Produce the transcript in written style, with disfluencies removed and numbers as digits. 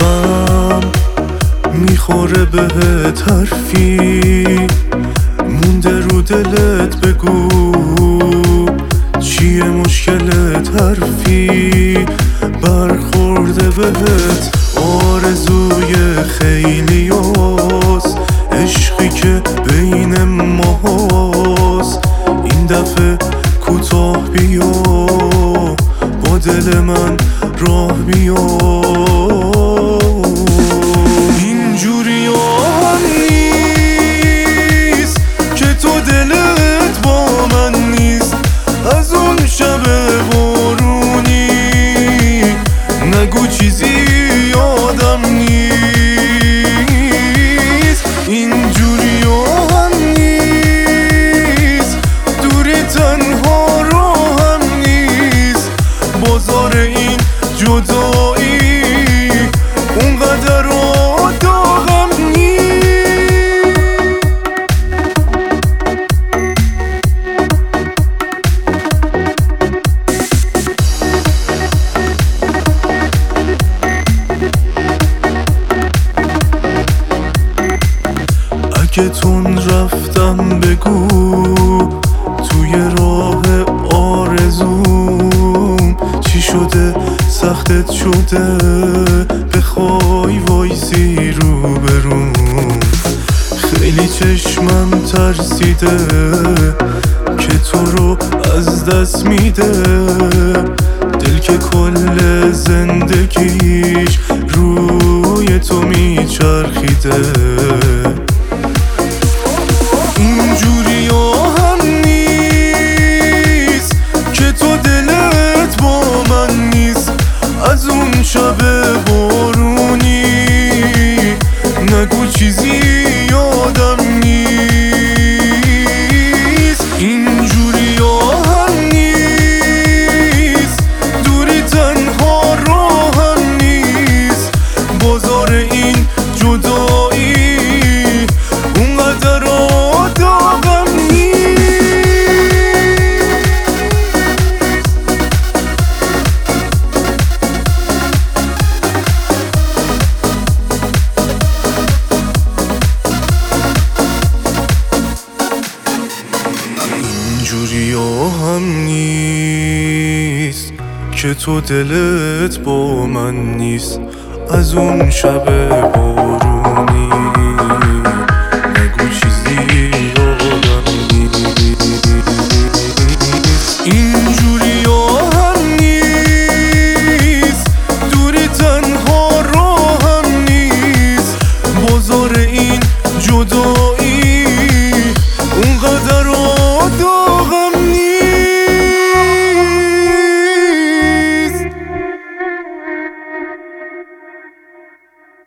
غم میخوره بهت حرفی مونده رو دلت، بگو چیه مشکلت، حرفی برخورده بهت آرزوی خیلی هست، عشقی که بین ماست. این دفعه کوتاه بیا با دل من راه بیا. اینجوری هم نیست که تو دلت با من نیست، از اون شب بارونی نگو چیزی یادم نیست. اینجوری هم نیست، دوری تنها رو هم نیست، بازار این جدایی اونقدر داغم نیست. اگه تون رفتم بگو توی راه آرزوم چی شده، سختت شده بخوای وایسی رو بروم. خیلی چشمم ترسیده که تو رو از دست میده، دل که کل زندگیش روی تو میچرخیده. اینجوری هم نیست که تو دلت با من نیست، از اون شب بارونی نگو چیزی یادم نیست. اینجوری هم نیست، دوری تنها رو هم نیست، بازار این جدایی اونقدر داغم نیست. اینجوری هم نیست که تو دلت با من نیست، از اون شب بارونی